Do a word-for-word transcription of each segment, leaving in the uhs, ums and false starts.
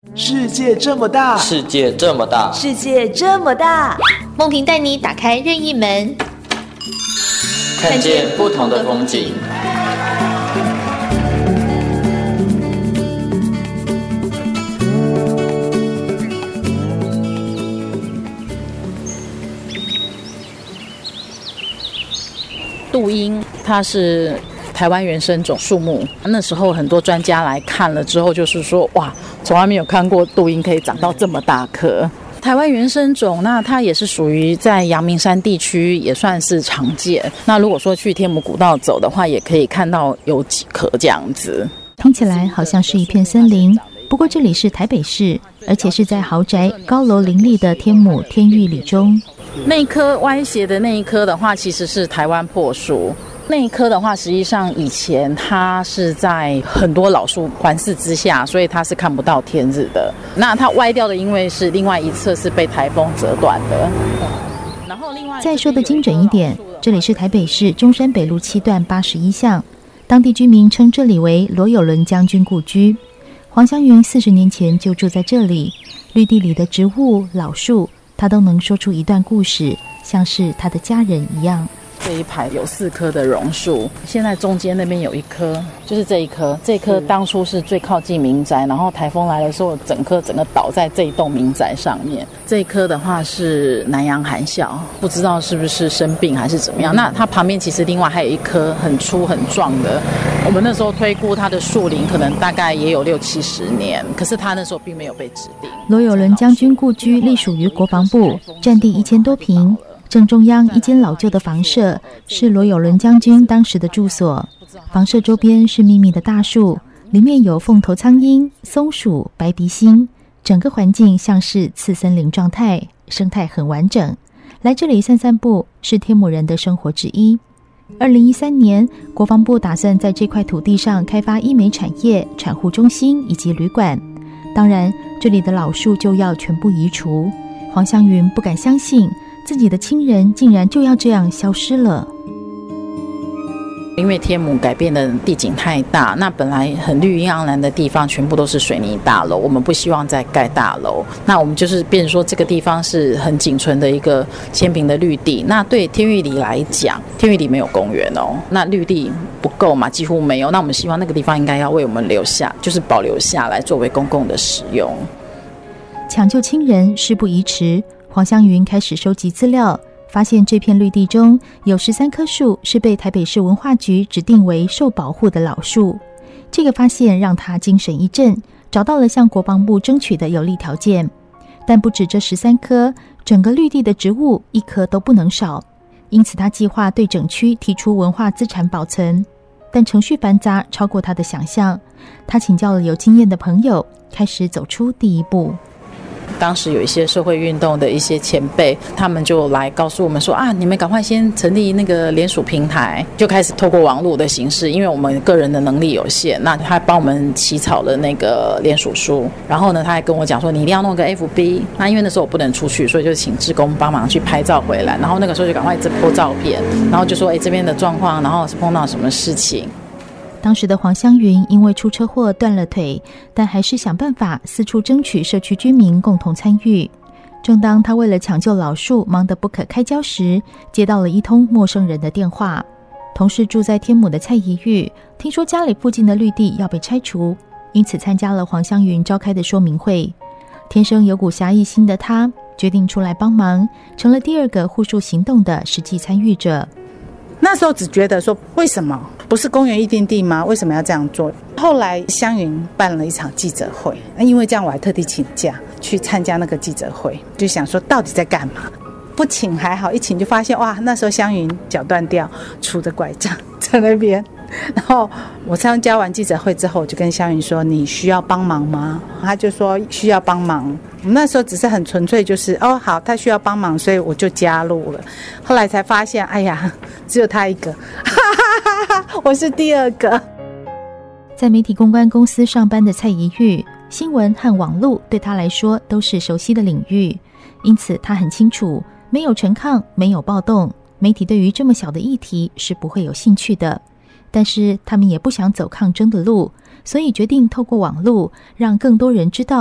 世界这么大， 世界这么大， 世界这么大， 梦萍带你打开任意门， 看见不同的风景。 杜英它是台湾原生种树木，那时候很多专家来看了之后就是说，哇，从来没有看过杜英可以长到这么大棵。台湾原生种，那它也是属于在阳明山地区也算是常见。那如果说去天母古道走的话，也可以看到有几棵这样子。 听起来好像是一片森林，不过这里是台北市，而且是在豪宅高楼林立的天母天玉里中。 那一棵歪斜的那一棵的话，其实是台湾破树。那一棵的话，实际上以前它是在很多老树环视之下，所以它是看不到天日的。那它歪掉的，因为是另外一侧是被台风折断的。然后另外再说的精准一点，这里是台北市中山北路七段八十一巷，当地居民称这里为罗友伦将军故居。黄湘云四十年前就住在这里，绿地里的植物、老树，他都能说出一段故事，像是他的家人一样。 这一排有四棵的榕树，现在中间那边有一棵，就是这一棵。这棵当初是最靠近民宅，然后台风来的时候，整棵整个倒在这一栋民宅上面。这一棵的话是南洋含笑，不知道是不是生病还是怎么样。那它旁边其实另外还有一棵很粗很壮的，我们那时候推估它的树龄可能大概也有六七十年，可是它那时候并没有被指定。 罗友伦将军故居隶属于国防部，占地一千多坪。正中央一间老旧的房舍是罗友伦将军当时的住所，房舍周边是密密的大树，里面有凤头苍鹰、松鼠、白鼻星，整个环境像是次森林状态，生态很完整。来这里散散步是天母人的生活之一。二零一三年，国防部打算在这块土地上开发医美产业、产护中心以及旅馆，当然这里的老树就要全部移除。黄湘云不敢相信自己的亲人竟然就要这样消失了。 因为天母改变的地景太大，那本来很绿意盎然的地方全部都是水泥大楼，我们不希望再盖大楼，那我们就是变成说这个地方是很仅存的一个千坪的绿地。那对天玉里来讲，天玉里没有公园哦，那绿地不够嘛，几乎没有，那我们希望那个地方应该要为我们留下，就是保留下来作为公共的使用。 抢救亲人事不宜迟，黄湘云开始收集资料，发现这片绿地中有十三棵树是被台北市文化局指定为受保护的老树。这个发现让他精神一振，找到了向国防部争取的有利条件。但不止这十三棵，整个绿地的植物一棵都不能少，因此他计划对整区提出文化资产保存。但程序繁杂，超过他的想象。他请教了有经验的朋友，开始走出第一步。 当时有一些社会运动的一些前辈，他们就来告诉我们说啊，你们赶快先成立那个联署平台，就开始透过网络的形式，因为我们个人的能力有限，那他帮我们起草了那个联署书，然后呢他还跟我讲说你一定要弄个 F B， 那因为那时候我不能出去，所以就请志工帮忙去拍照回来，然后那个时候就赶快直播照片，然后就说哎这边的状况，然后是碰到什么事情。 当时的黄湘云因为出车祸断了腿，但还是想办法四处争取社区居民共同参与。正当他为了抢救老树忙得不可开交时，接到了一通陌生人的电话。同是住在天母的蔡宜玉，听说家里附近的绿地要被拆除，因此参加了黄湘云召开的说明会。天生有股侠义心的他，决定出来帮忙，成了第二个护树行动的实际参与者。 那时候只觉得说，为什么不是公园预定地吗？为什么要这样做？后来湘云办了一场记者会，因为这样我还特地请假去参加那个记者会，就想说到底在干嘛？不请还好，一请就发现哇，那时候湘云脚断掉，拄着拐杖在那边。然后我参加完记者会之后，我就跟湘云说：“你需要帮忙吗？”他就说需要帮忙。我们那时候只是很纯粹，就是哦好，他需要帮忙，所以我就加入了。后来才发现，哎呀，只有他一个，哈哈哈哈，我是第二个。 在媒体公关公司上班的蔡宜玉，新闻和网络对他来说都是熟悉的领域，因此他很清楚，没有陈抗，没有暴动，媒体对于这么小的议题是不会有兴趣的。但是他们也不想走抗争的路，所以决定透过网络让更多人知道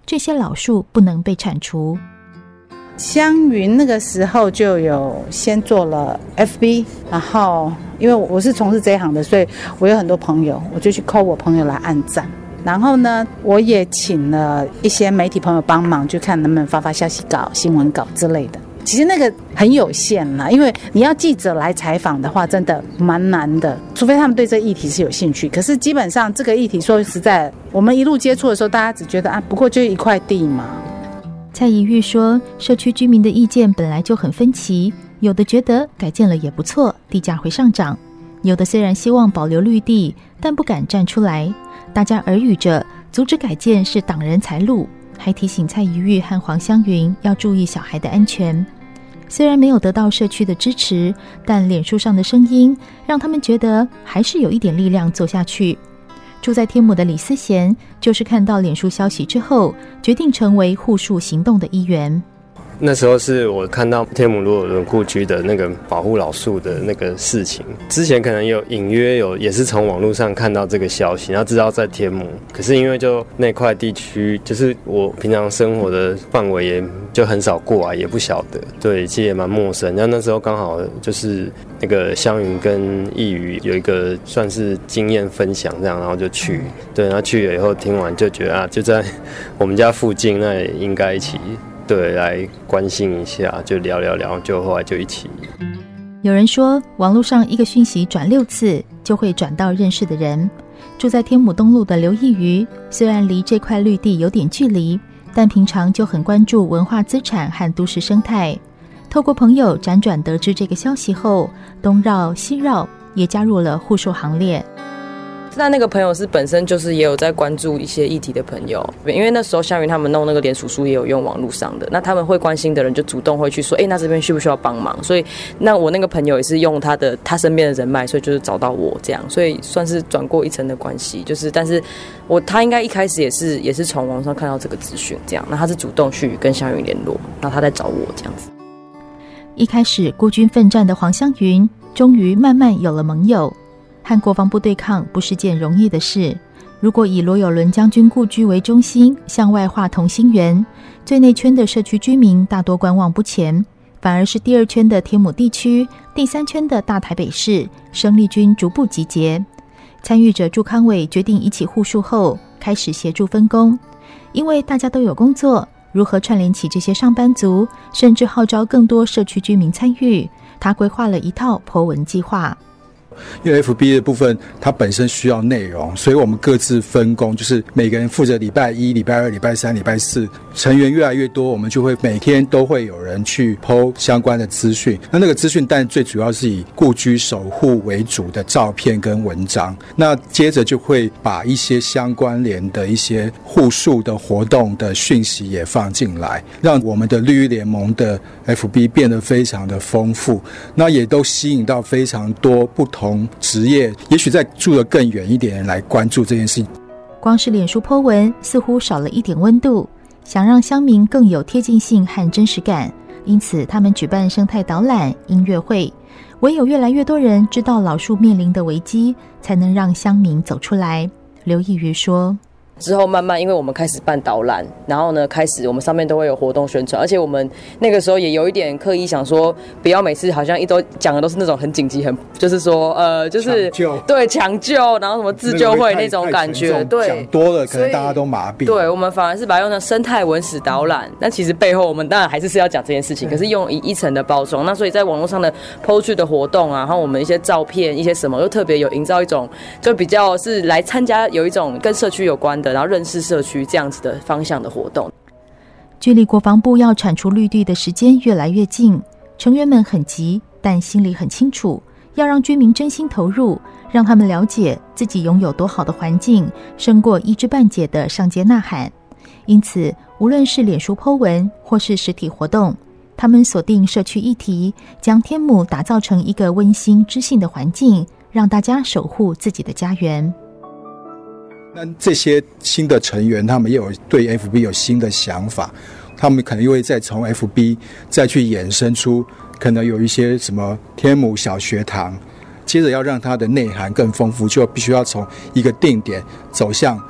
这些老树不能被铲除。 湘云那个时候就有先做了 F B， 然后因为我是从事这一行的，所以我有很多朋友，我就去 call 我朋友来按赞。然后呢，我也请了一些媒体朋友帮忙，就看能不能发发消息稿、新闻稿之类的。其实那个很有限啦，因为你要记者来采访的话，真的蛮难的，除非他们对这个议题是有兴趣。可是基本上这个议题说实在，我们一路接触的时候，大家只觉得啊，不过就一块地嘛。 蔡宜玉说，社区居民的意见本来就很分歧，有的觉得改建了也不错，地价会上涨；有的虽然希望保留绿地，但不敢站出来。大家耳语着阻止改建是挡人财路，还提醒蔡宜玉和黄湘云要注意小孩的安全。虽然没有得到社区的支持，但脸书上的声音让他们觉得还是有一点力量做下去。住在天母的李思贤就是看到脸书消息之后，决定成为护树行动的一员。 那时候是我看到天母罗有仑故居的那个保护老树的那个事情，之前可能有隐约有也是从网络上看到这个消息，然后知道在天母，可是因为就那块地区就是我平常生活的范围也就很少过来，也不晓得，对，其实也蛮陌生。然后那时候刚好就是那个湘云跟义瑜有一个算是经验分享这样，然后就去，对，然后去了以后听完就觉得啊，就在我们家附近，那也应该一起。对，来关心一下，就聊聊聊，就后来就一起。 有人说，网络上一个讯息转六次，就会转到认识的人。住在天母东路的刘义瑜，虽然离这块绿地有点距离，但平常就很关注文化资产和都市生态。透过朋友辗转得知这个消息后，东绕西绕，也加入了护树行列。 那那个朋友是本身就是也有在关注一些议题的朋友，因为那时候湘云他们弄那个联署书也有用网络上的，那他们会关心的人就主动会去说，哎、欸，那这边需不需要帮忙？所以那我那个朋友也是用他的他身边的人脉，所以就是找到我这样，所以算是转过一层的关系。就是但是我他应该一开始也是也是从网上看到这个资讯这样，那他是主动去跟湘云联络，然后他在找我这样子。 一开始孤军奋战的黄湘云，终于慢慢有了盟友。和国防部对抗不是件容易的事，如果以罗有仑将军故居为中心向外画同心圆，最内圈的社区居民大多观望不前，反而是第二圈的天母地区、第三圈的大台北市生力军逐步集结。参与者祝康伟决定一起护树后，开始协助分工，因为大家都有工作，如何串联起这些上班族，甚至号召更多社区居民参与，他规划了一套 po 文计划。 因为 F B 的部分它本身需要内容，所以我们各自分工，就是每个人负责礼拜一、礼拜二、礼拜三、礼拜四，成员越来越多，我们就会每天都会有人去 po 相关的资讯。那那个资讯但最主要是以故居守护为主的照片跟文章，那接着就会把一些相关联的一些护树的活动的讯息也放进来，让我们的绿衣联盟的 F B 变得非常的丰富，那也都吸引到非常多不同职业，也许在住得更远一点的人来关注这件事情。 光是脸书 po 文似乎少了一点温度，想让乡民更有贴近性和真实感，因此他们举办生态导览、音乐会，唯有越来越多人知道老树面临的危机，才能让乡民走出来。刘义瑜说， 之后慢慢因为我们开始办导览，然后呢开始我们上面都会有活动宣传，而且我们那个时候也有一点刻意想说，不要每次好像一都讲的都是那种很紧急，很就是说呃就是对抢救，然后什么自救会那种感觉，对， 讲多了可能大家都麻痹。 对，我们反而是把它用成生态文史导览，但其实背后我们当然还是是要讲这件事情，可是用一一层的包装。那所以在网络上的 po 去的活动啊，然后我们一些照片一些什么，又特别有营造一种就比较是来参加有一种跟社区有关的，然后认识社区这样子的方向的活动。 距离国防部要铲除绿地的时间越来越近，成员们很急，但心里很清楚，要让居民真心投入，让他们了解自己拥有多好的环境，胜过一知半解的上街呐喊。因此，无论是脸书 po 文或是实体活动，他们锁定社区议题，将天母打造成一个温馨知性的环境，让大家守护自己的家园。 那这些新的成员他们也有对 F B 有新的想法，他们可能又会再从 F B 再去衍生出可能有一些什么天母小学堂，接着要让它的内涵更丰富，就必须要从一个定点走向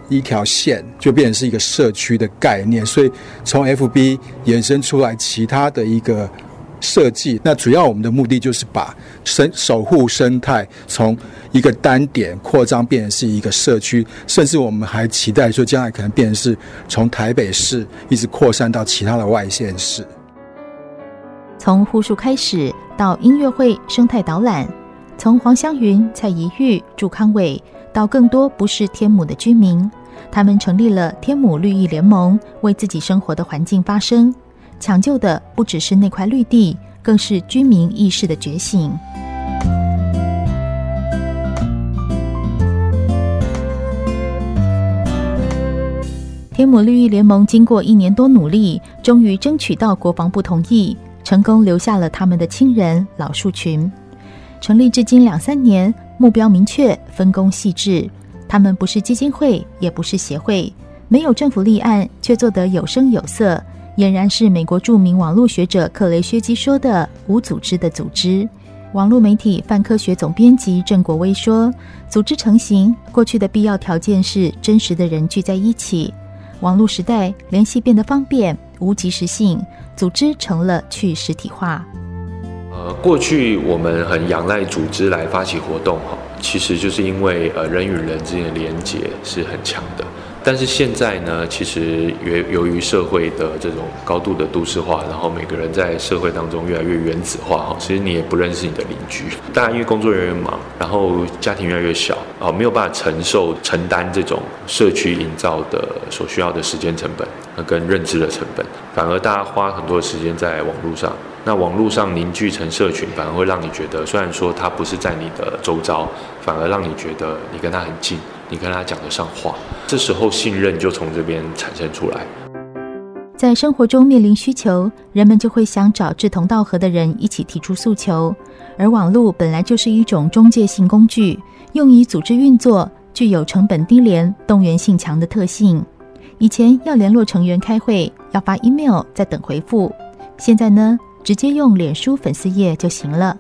一条线，就变成是一个社区的概念，所以从 F B 衍生出来其他的一个设计。那主要我们的目的就是把生守护生态从一个单点扩张变成是一个社区，甚至我们还期待说将来可能变成是从台北市一直扩散到其他的外县市。 从护树开始到音乐会、生态导览，从黄湘云、蔡宜玉、祝康伟到更多不是天母的居民，他们成立了天母绿意联盟，为自己生活的环境发声。抢救的不只是那块绿地，更是居民意识的觉醒。天母绿意联盟经过一年多努力，终于争取到国防部同意，成功留下了他们的亲人老树群。成立至今两三年，目标明确，分工细致。他们不是基金会，也不是协会，没有政府立案，却做得有声有色，俨然是美国著名网络学者克雷薛基说的无组织的组织。网络媒体泛科学总编辑郑国威说，组织成型过去的必要条件是真实的人聚在一起，网络时代联系变得方便无即时性，组织成了去实体化。 呃，过去我们很仰赖组织来发起活动，其实就是因为呃人与人之间的连结是很强的。但是现在呢，其实由于社会的这种高度的都市化，然后每个人在社会当中越来越原子化，其实你也不认识你的邻居。大家因为工作越来越忙，然后家庭越来越小，没有办法承受承担这种社区营造的所需要的时间成本跟认知的成本，反而大家花很多的时间在网络上。那网络上凝聚成社群，反而会让你觉得，虽然说它不是在你的周遭，反而让你觉得你跟他很近，你跟他讲得上话。这时候信任就从这边产生出来。 在生活中面临需求，人们就会想找志同道合的人一起提出诉求，而网络本来就是一种中介性工具，用以组织运作，具有成本低廉、动员性强的特性。以前要联络成员开会，要发 email 再等回复，现在呢，直接用脸书粉丝页就行了。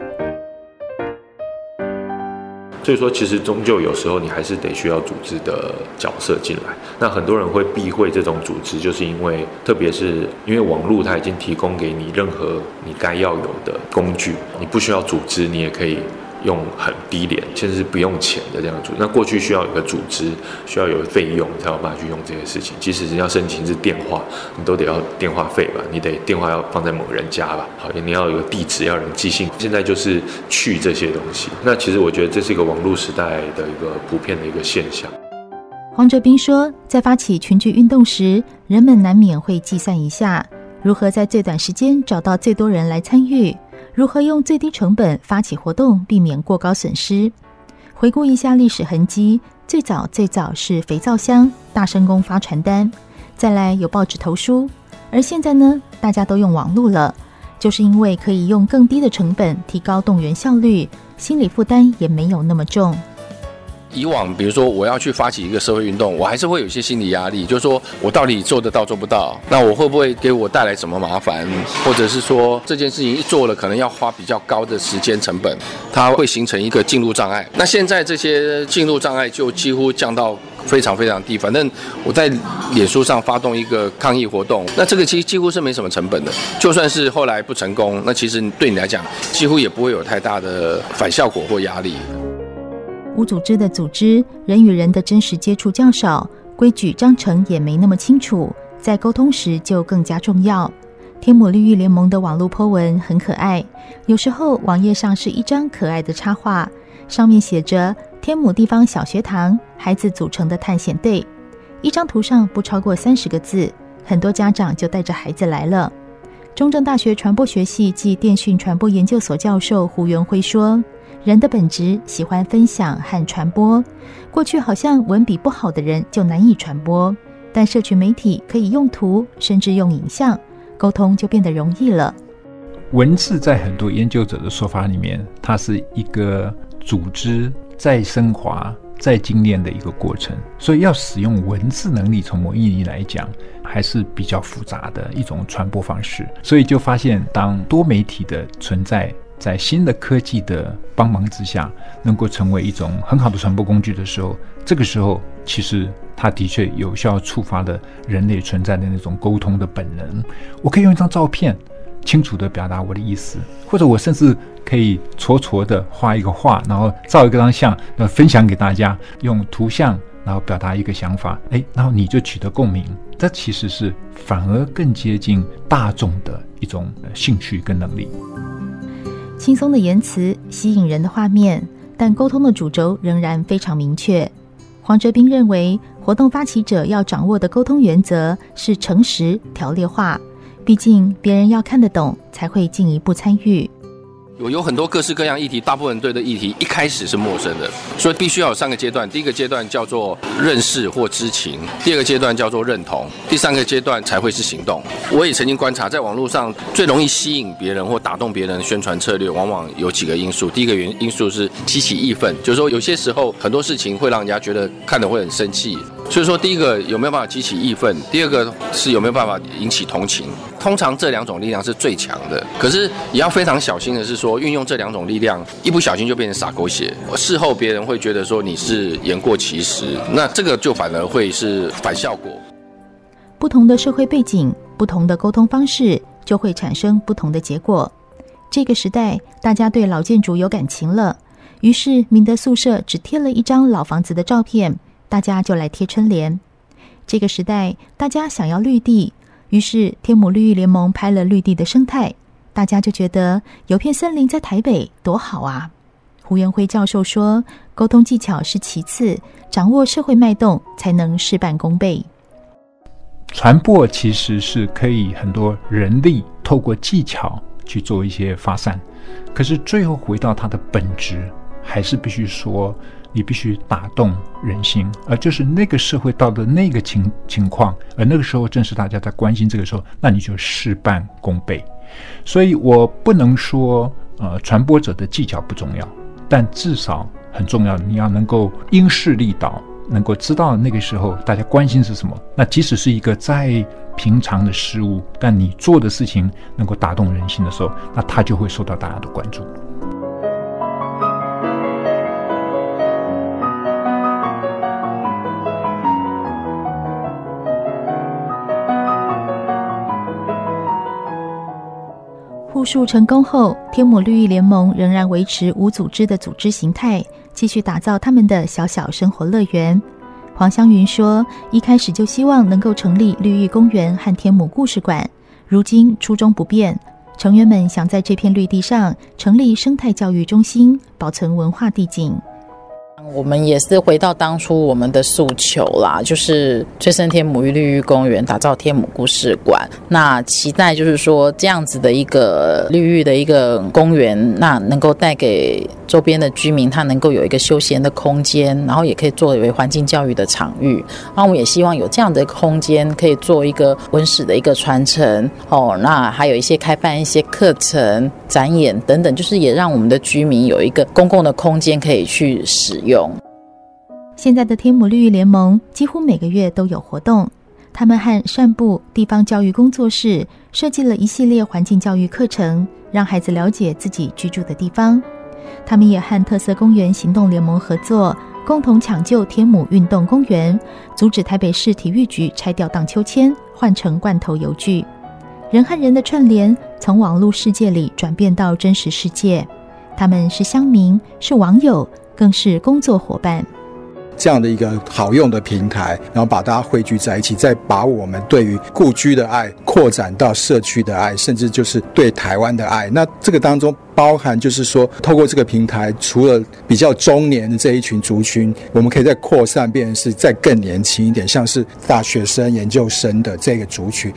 所以说其实终究有时候你还是得需要组织的角色进来。那很多人会避讳这种组织，就是因为特别是因为网络它已经提供给你任何你该要有的工具，你不需要组织，你也可以用很低廉甚至是不用钱的这样的组织。那过去需要有个组织，需要有费用才有办法去用这些事情，即使是要申请是电话，你都得要电话费吧，你得电话要放在某个人家吧，好，你要有个地址，要有人寄信。现在就是去这些东西，那其实我觉得这是一个网络时代的一个普遍的一个现象。 黄哲斌说，在发起群聚运动时，人们难免会计算一下，如何在最短时间找到最多人来参与，如何用最低成本发起活动，避免过高损失。回顾一下历史痕迹，最早最早是肥皂箱、大声公发传单，再来有报纸投书，而现在呢，大家都用网络了，就是因为可以用更低的成本提高动员效率，心理负担也没有那么重。 以往比如说我要去发起一个社会运动，我还是会有一些心理压力，就是说我到底做得到做不到，那我会不会给我带来什么麻烦，或者是说这件事情一做了可能要花比较高的时间成本，它会形成一个进入障碍。那现在这些进入障碍就几乎降到非常非常低，反正我在脸书上发动一个抗议活动，那这个其实几乎是没什么成本的，就算是后来不成功，那其实对你来讲几乎也不会有太大的反效果或压力。 无组织的组织，人与人的真实接触较少，规矩章程也没那么清楚，在沟通时就更加重要。天母绿意联盟的网络 po 文很可爱，有时候网页上是一张可爱的插画，上面写着天母地方小学堂孩子组成的探险队，一张图上不超过三十个字，很多家长就带着孩子来了。中正大学传播学系暨电讯传播研究所教授胡元辉说，人的本质喜欢分享和传播，过去好像文笔不好的人就难以传播，但社群媒体可以用图甚至用影像，沟通就变得容易了。 文字在很多研究者的说法里面，它是一个组织再升华再精炼的一个过程，所以要使用文字能力，从某意义来讲还是比较复杂的一种传播方式。所以就发现当多媒体的存在在新的科技的帮忙之下能够成为一种很好的传播工具的时候，这个时候其实它的确有效触发了人类存在的那种沟通的本能。我可以用一张照片清楚地表达我的意思，或者我甚至可以戳戳地画一个画，然后照一个张相，然后分享给大家，用图像然后表达一个想法，哎，然后你就取得共鸣。这其实是反而更接近大众的一种兴趣跟能力。 轻松的言辞，吸引人的画面，但沟通的主轴仍然非常明确。黄哲斌认为，活动发起者要掌握的沟通原则是诚实、条列化，毕竟别人要看得懂，才会进一步参与。 有有很多各式各样议题，大部分人对的议题一开始是陌生的，所以必须要有三个阶段。第一个阶段叫做认识或知情，第二个阶段叫做认同，第三个阶段才会是行动。我也曾经观察，在网络上最容易吸引别人或打动别人的宣传策略，往往有几个因素。第一个原因素是激起义愤，就是说有些时候很多事情会让人家觉得看得会很生气，所以说第一个有没有办法激起义愤，第二个是有没有办法引起同情。通常这两种力量是最强的，可是也要非常小心的是说，运用这两种力量，一不小心就变成洒狗血，事后别人会觉得说你是言过其实，那这个就反而会是反效果。 不同的社会背景，不同的沟通方式，就会产生不同的结果。这个时代，大家对老建筑有感情了，于是明德宿舍只贴了一张老房子的照片，大家就来贴春联。这个时代，大家想要绿地，于是天母绿意联盟拍了绿地的生态，大家就觉得有片森林在台北多好啊。胡元辉教授说，沟通技巧是其次，掌握社会脉动才能事半功倍。 传播其实是可以很多人力透过技巧去做一些发散，可是最后回到它的本质，还是必须说你必须打动人心，而就是那个社会到的那个情情况，而那个时候正是大家在关心这个时候，那你就事半功倍。所以我不能说呃传播者的技巧不重要，但至少很重要，你要能够因势利导，能够知道那个时候大家关心是什么。那即使是一个再平常的事物，但你做的事情能够打动人心的时候，那它就会受到大家的关注。 护树成功后，天母绿意联盟仍然维持无组织的组织形态，继续打造他们的小小生活乐园。黄香云说，一开始就希望能够成立绿意公园和天母故事馆，如今初衷不变，成员们想在这片绿地上成立生态教育中心，保存文化地景。 我们也是回到当初我们的诉求啦，就是催生天母绿意公园，打造天母故事馆。那期待就是说这样子的一个绿意的一个公园，那能够带给周边的居民，他能够有一个休闲的空间，然后也可以作为环境教育的场域。然后我们也希望有这样的空间，可以做一个文史的一个传承哦。那还有一些开办一些课程、展演等等，就是也让我们的居民有一个公共的空间可以去使用。 现在的天母绿意联盟几乎每个月都有活动，他们和善部地方教育工作室设计了一系列环境教育课程，让孩子了解自己居住的地方。他们也和特色公园行动联盟合作，共同抢救天母运动公园，阻止台北市体育局拆掉荡秋千，换成罐头游具。人和人的串联从网络世界里转变到真实世界，他们是乡民，是网友，更是工作伙伴。 这样的一个好用的平台，然后把大家汇聚在一起，再把我们对于故居的爱扩展到社区的爱，甚至就是对台湾的爱。那这个当中包含就是说，透过这个平台，除了比较中年的这一群族群，我们可以再扩散变成是再更年轻一点，像是大学生、研究生的这个族群。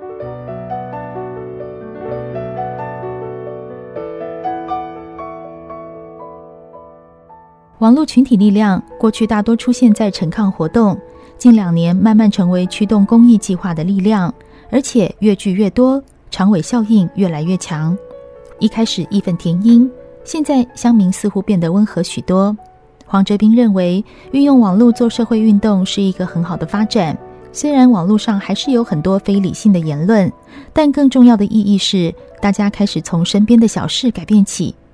网络群体力量过去大多出现在陈抗活动，近两年慢慢成为驱动公益计划的力量，而且越聚越多，长尾效应越来越强。一开始义愤填膺，现在乡民似乎变得温和许多。黄哲斌认为，运用网络做社会运动是一个很好的发展，虽然网络上还是有很多非理性的言论，但更重要的意义是，大家开始从身边的小事改变起。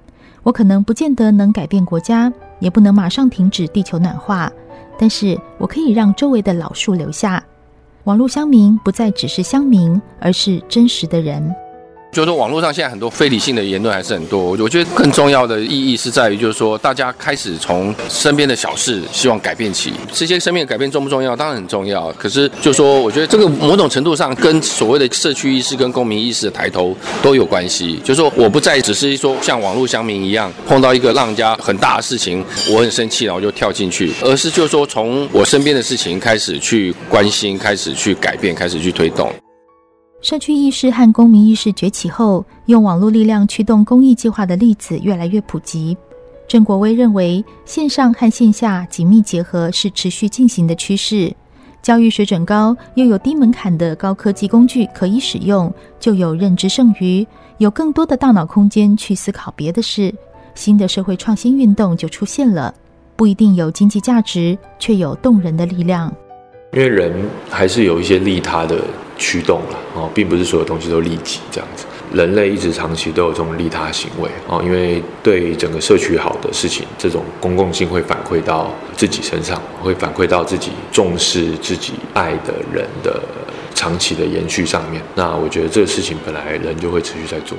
我可能不见得能改变国家，也不能马上停止地球暖化，但是我可以让周围的老树留下。网络乡民不再只是乡民，而是真实的人。 就是说网络上现在很多非理性的言论还是很多，我觉得更重要的意义是在于，就是说大家开始从身边的小事希望改变起。这些身边的改变重不重要？当然很重要。可是就是说，我觉得这个某种程度上跟所谓的社区意识跟公民意识的抬头都有关系。就是说我不再只是说像网络乡民一样，碰到一个让人家很大的事情，我很生气然后就跳进去，而是就是说从我身边的事情开始去关心，开始去改变，开始去推动。 社区意识和公民意识崛起后，用网络力量驱动公益计划的例子越来越普及。郑国威认为，线上和线下紧密结合是持续进行的趋势。教育水准高，又有低门槛的高科技工具可以使用，就有认知剩余，有更多的大脑空间去思考别的事，新的社会创新运动就出现了。不一定有经济价值，却有动人的力量。 因为人还是有一些利他的驱动啦，哦，并不是所有东西都利己这样子。人类一直长期都有这种利他行为哦，因为对整个社区好的事情，这种公共性会反馈到自己身上，会反馈到自己重视、自己爱的人的长期的延续上面。那我觉得这个事情本来人就会持续在做的。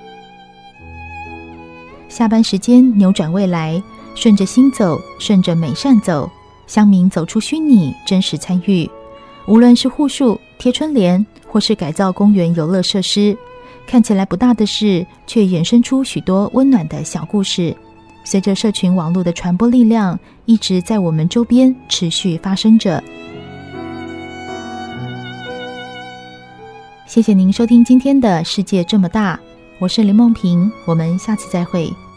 下班时间扭转未来，顺着心走，顺着美善走。乡民走出虚拟，真实参与。无论是护树、贴春联，或是改造公园游乐设施，看起来不大的事，却衍生出许多温暖的小故事。随着社群网络的传播力量，一直在我们周边持续发生着。谢谢您收听今天的世界这么大，我是林梦萍，我们下次再会。